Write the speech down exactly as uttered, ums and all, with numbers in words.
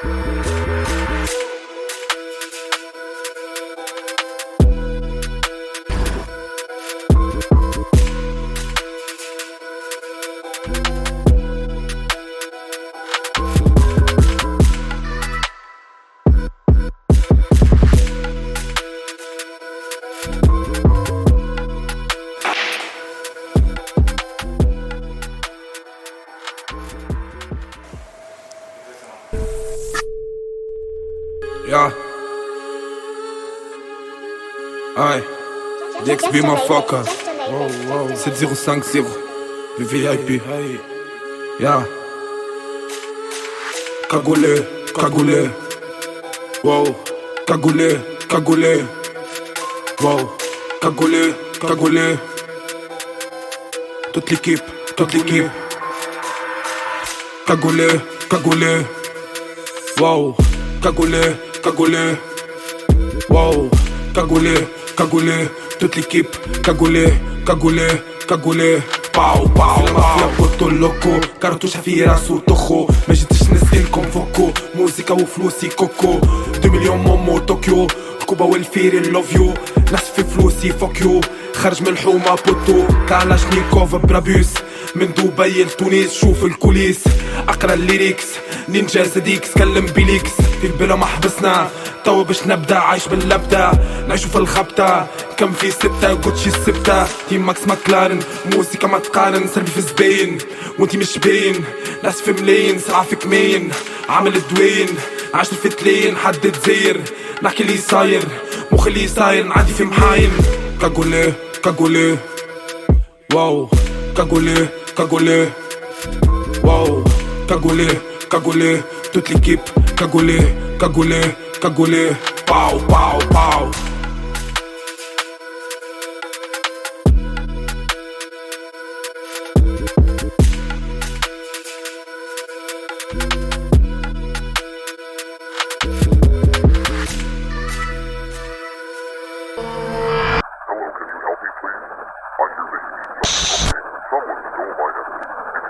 Yeah. Aye. D X B motherfucker. sept zéro cinq zéro. Le V I P. Yeah. Cagoulé, cagoulé. Wow. Cagoulé, cagoulé. Wow. Cagoulé, cagoulé. Toute l'équipe, toute l'équipe. Cagoulé, cagoulé. Wow. Cagoulé, cagoulé. Wow. Cagoulé, cagoulé. Toute l'équipe. Cagoulé, cagoulé, cagoulé. باو باو باو بوتو لوكو كارتوش في راسو طخو ما جيتش نسقيلكم فوكو موسيقى وفلوسي كوكو دو مليون مومو طوكيو كوبا والفيري لوفيو ناس في فلوسي فوكيو خرج من الحومة بوتو كالاشنيكوف برابيوس من دبي لتونس شوف الكوليس اقرا الليريكس نينجا زديكس كلم بيليكس في البلا ما حبسنا توا باش نبدا عايش باللبدا نعيشو في الخبطة كم في ستة جوتشي السبتة تيم ماكس ماكلارن موسيقى ما تقارن سلبي في زباين وانتي مش باين ناس في ملاين سرعة في كمين عامل الدوين عايش في تلين حد تزير نحكي لي صاير مخي لي صاير نعدي في محاين كاغولي كاغولي واو كاغولي كاغولي واو كاغولي كاغولي toute l'équipe كاغولي كاغولي كاغولي باو باو باو